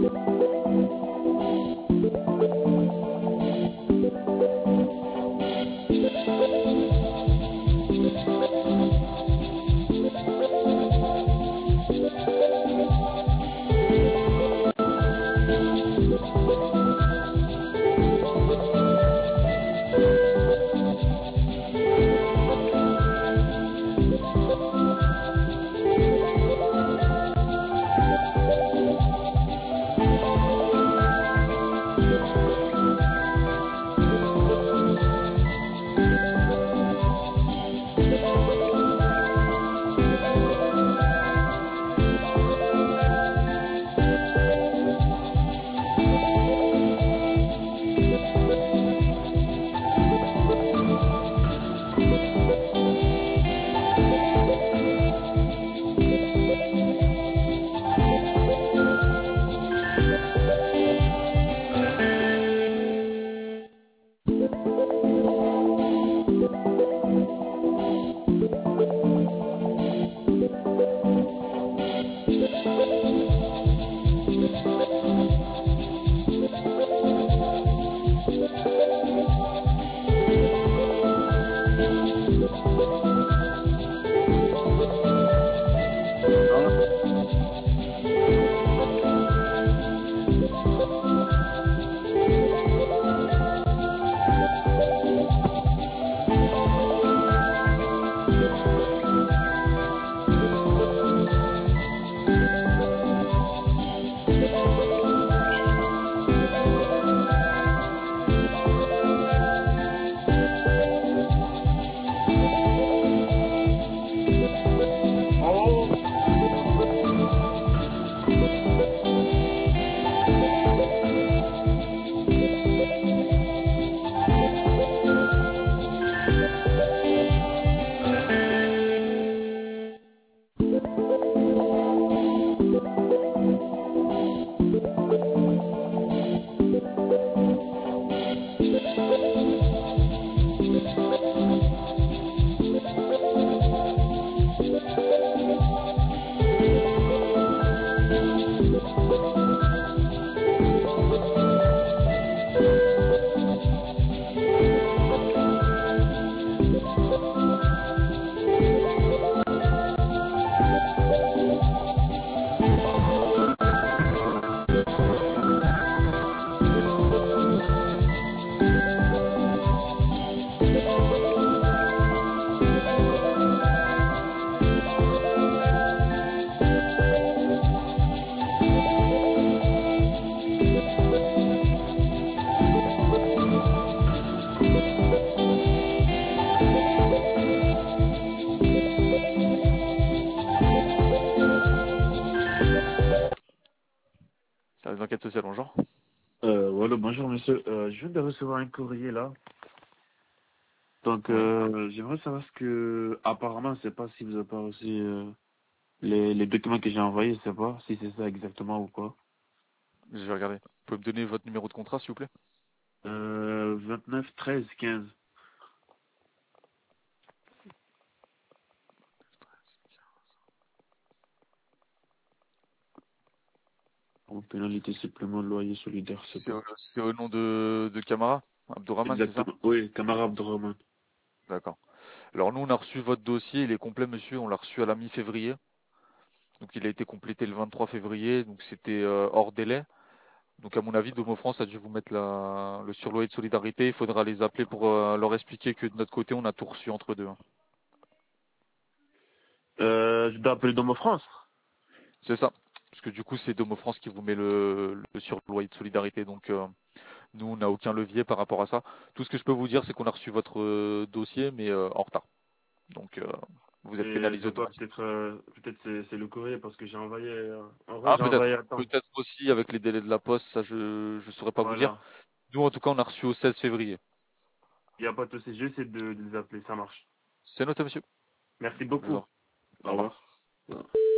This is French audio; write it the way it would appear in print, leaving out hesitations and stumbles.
Service d'enquête sociale, bonjour. Voilà, bonjour monsieur. Je viens de recevoir un courrier là. Donc Oui. j'aimerais savoir ce que apparemment je sais pas si vous avez pas reçu les documents que j'ai envoyés, je sais pas si c'est ça exactement ou quoi. Je vais regarder. Vous pouvez me donner votre numéro de contrat, s'il vous plaît? 29 13 15. En pénalité supplément de loyer solidaire, c'est pas. C'est au nom de Camara Abdourahman, c'est ça? Exactement. Oui, camarade Abdourahmane. D'accord. Alors nous, on a reçu votre dossier, il est complet, monsieur. On l'a reçu à la mi-février. Donc il a été complété le 23 février, donc c'était hors délai. Donc à mon avis, Domo France a dû vous mettre le surloyer de solidarité. Il faudra les appeler pour leur expliquer que de notre côté, on a tout reçu entre deux, hein. Je dois appeler Domo France. C'est ça. Parce que du coup, c'est Domo France qui vous met le surloyer de solidarité. Donc nous, on n'a aucun levier par rapport à ça. Tout ce que je peux vous dire, c'est qu'on a reçu votre dossier, mais en retard. Donc vous êtes Et je pénalisé sais pas, automatiquement. peut-être c'est le courrier parce que j'ai envoyé en vrai Ah j'ai envoyé peut-être. à temps. Peut-être aussi avec les délais de la poste, ça je saurais pas vous dire. Voilà. Nous, en tout cas, on a reçu au 16 février. Il n'y a pas de souci, j'essaie de les appeler, ça marche. C'est noté, monsieur. Merci Je vous beaucoup. en prie. Au Au revoir. revoir.